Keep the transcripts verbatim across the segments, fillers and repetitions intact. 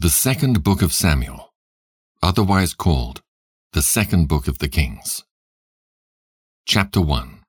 The Second Book of Samuel, otherwise called the Second Book of the Kings. Chapter one.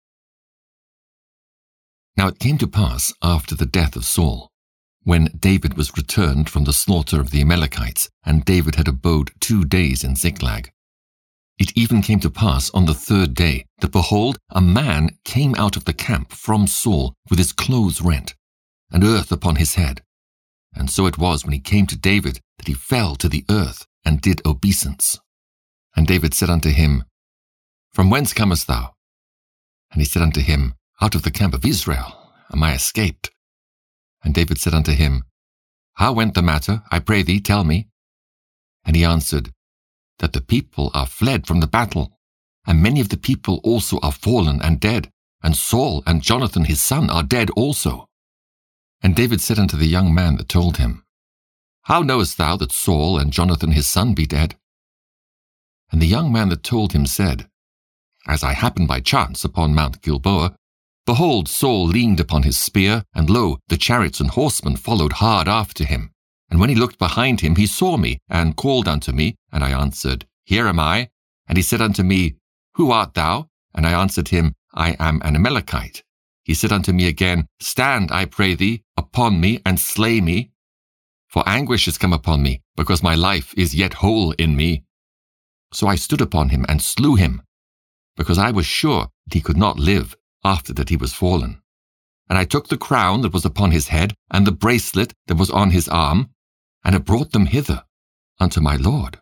Now it came to pass after the death of Saul, when David was returned from the slaughter of the Amalekites, and David had abode two days in Ziklag. It even came to pass on the third day that, behold, a man came out of the camp from Saul with his clothes rent, and earth upon his head. And so it was when he came to David that he fell to the earth and did obeisance. And David said unto him, From whence comest thou? And he said unto him, Out of the camp of Israel am I escaped. And David said unto him, How went the matter? I pray thee, tell me. And he answered, That the people are fled from the battle, and many of the people also are fallen and dead, and Saul and Jonathan his son are dead also. And David said unto the young man that told him, How knowest thou that Saul and Jonathan his son be dead? And the young man that told him said, As I happened by chance upon Mount Gilboa, behold, Saul leaned upon his spear, and lo, the chariots and horsemen followed hard after him. And when he looked behind him, he saw me, and called unto me, and I answered, Here am I. And he said unto me, Who art thou? And I answered him, I am an Amalekite. He said unto me again, Stand, I pray thee, upon me, and slay me. For anguish is come upon me, because my life is yet whole in me. So I stood upon him, and slew him, because I was sure that he could not live after that he was fallen. And I took the crown that was upon his head, and the bracelet that was on his arm, and have brought them hither unto my Lord.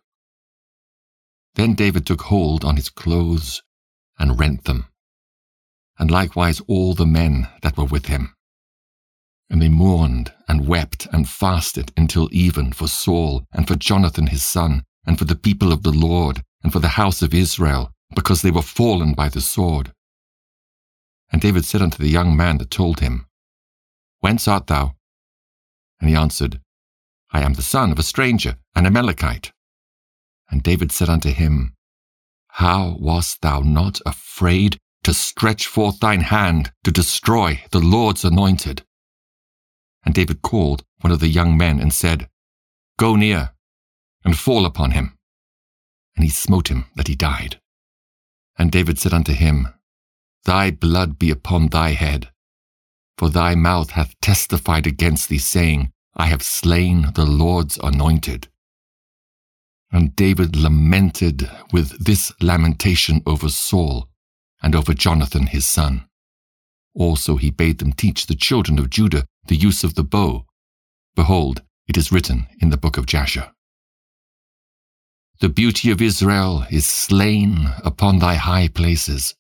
Then David took hold on his clothes, and rent them, and likewise all the men that were with him. And they mourned, and wept, and fasted until even for Saul, and for Jonathan his son, and for the people of the Lord, and for the house of Israel, because they were fallen by the sword. And David said unto the young man that told him, Whence art thou? And he answered, I am the son of a stranger, an Amalekite. And David said unto him, How wast thou not afraid to stretch forth thine hand to destroy the Lord's anointed? And David called one of the young men and said, Go near, and fall upon him. And he smote him that he died. And David said unto him, Thy blood be upon thy head, for thy mouth hath testified against thee, saying, I have slain the Lord's anointed. And David lamented with this lamentation over Saul, and over Jonathan his son. Also he bade them teach the children of Judah the use of the bow. Behold, it is written in the book of Jasher. The beauty of Israel is slain upon thy high places.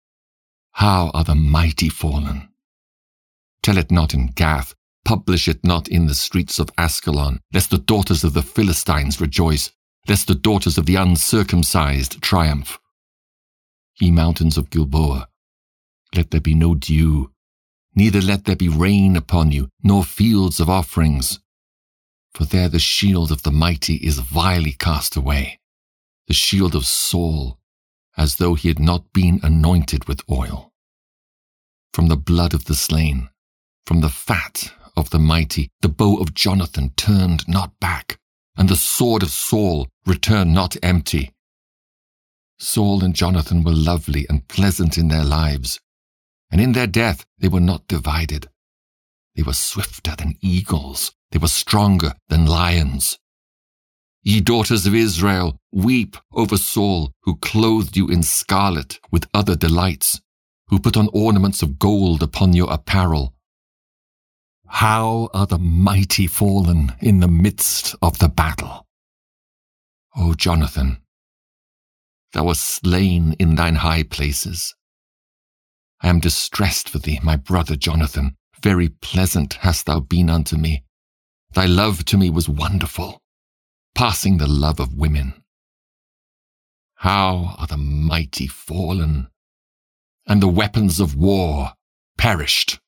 How are the mighty fallen? Tell it not in Gath, publish it not in the streets of Askelon, lest the daughters of the Philistines rejoice, lest the daughters of the uncircumcised triumph. Ye mountains of Gilboa, let there be no dew, neither let there be rain upon you, nor fields of offerings. For there the shield of the mighty is vilely cast away, the shield of Saul, as though he had not been anointed with oil. From the blood of the slain, from the fat of the mighty, the bow of Jonathan turned not back, and the sword of Saul returned not empty. Saul and Jonathan were lovely and pleasant in their lives, and in their death they were not divided. They were swifter than eagles, they were stronger than lions. Ye daughters of Israel, weep over Saul, who clothed you in scarlet with other delights, who put on ornaments of gold upon your apparel. How are the mighty fallen in the midst of the battle? O Jonathan, thou wast slain in thine high places. I am distressed for thee, my brother Jonathan. Very pleasant hast thou been unto me. Thy love to me was wonderful, passing the love of women. How are the mighty fallen, and the weapons of war perished?